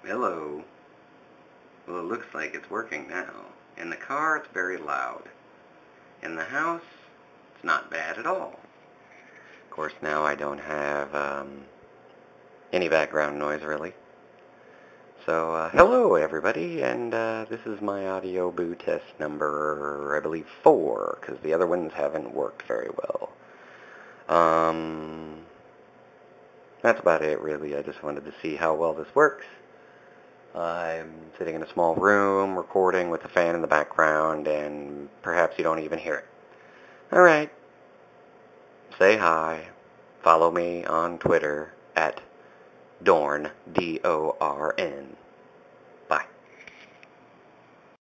Hello. Well, it looks like it's working now. In the car, it's very loud. In the house, it's not bad at all. Of course, now I don't have any background noise, really. So, hello, everybody, and this is my audio boo test number, I believe, 4, because the other ones haven't worked very well. That's about it, really. I just wanted to see how well this works. I'm sitting in a small room, recording with a fan in the background, and perhaps you don't even hear it. Alright. Say hi. Follow me on Twitter at Dorn, D-O-R-N.